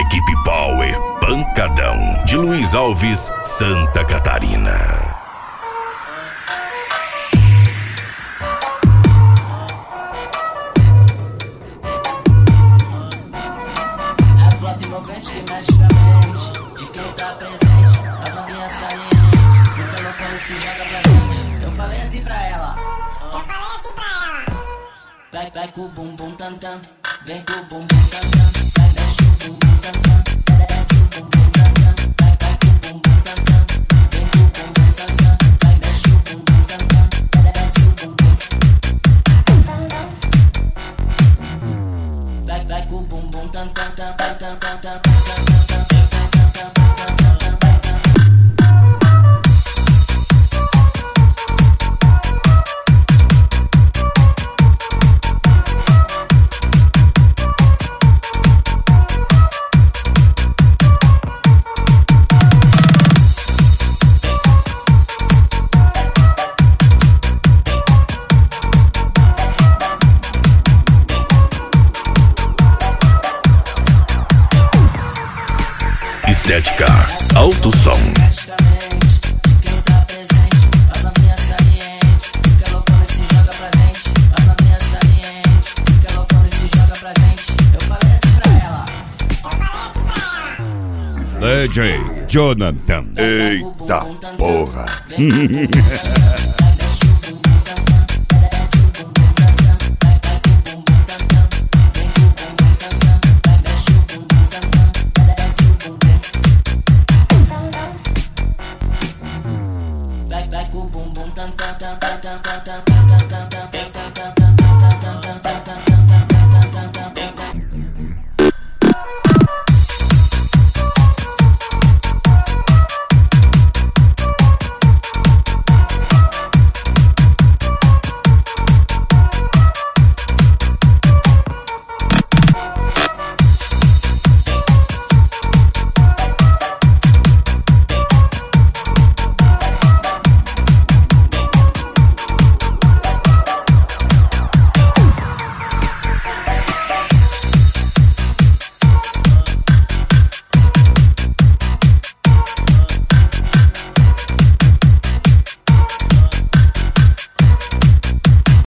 Equipe Power Pancadão de Luiz Alves, Santa Catarina. Que mexe com a mente de quem tá presente, as novinhas salientes, fica loucona e se joga pra gente. Eu falei assim pra ela, vai com o bumbum tam tam, vem com o bumbum tam tam, vai desce o bumbum tam tam, desce o bumbum tam tam, vai com o bumbum tam tam, vem com o bumbum tam tam, vai desce o bumbum tam tam, desce o bumbum, vai com o bumbum tam tam tam tam tam tam. Estética Alto Som. Quem tá presente, as novinhas salientes, fica loucona e se joga pra gente. As novinhas salientes, fica loucona e se joga pra gente. Eu falei assim pra ela, DJ Jonathan. Eita porra.